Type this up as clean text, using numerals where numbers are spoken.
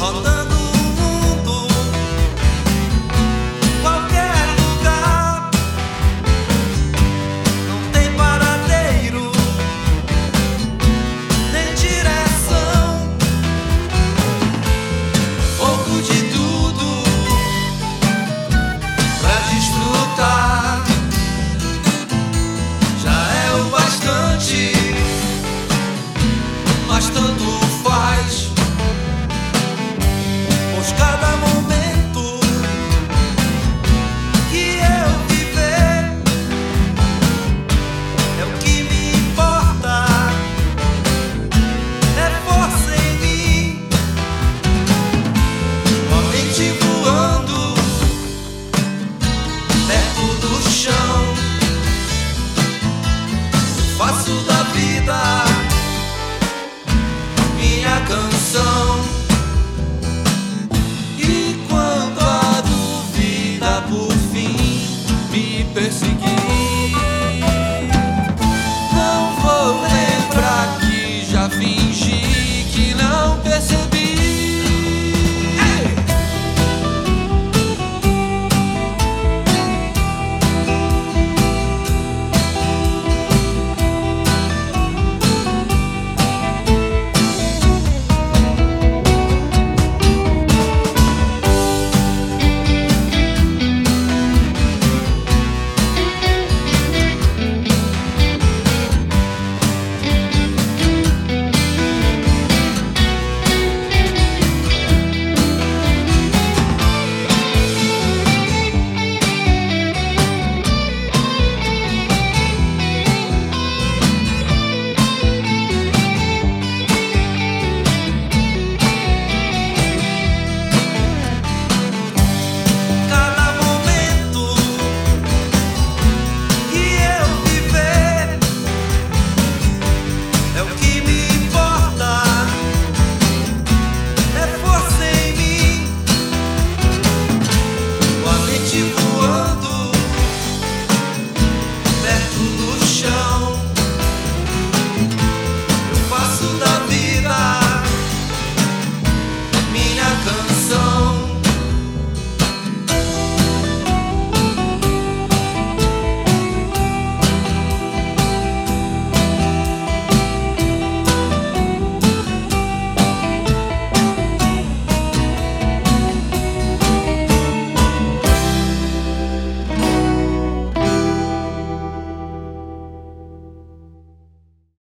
rodando o mundo, qualquer lugar, não tem paradeiro, nem direção, pouco de tudo pra desfrutar, já é o bastante, mas tanto faz, pois cada momento que eu viver é o que me importa, é força em mim, uma mente voando perto do chão, faço da vida minha canção.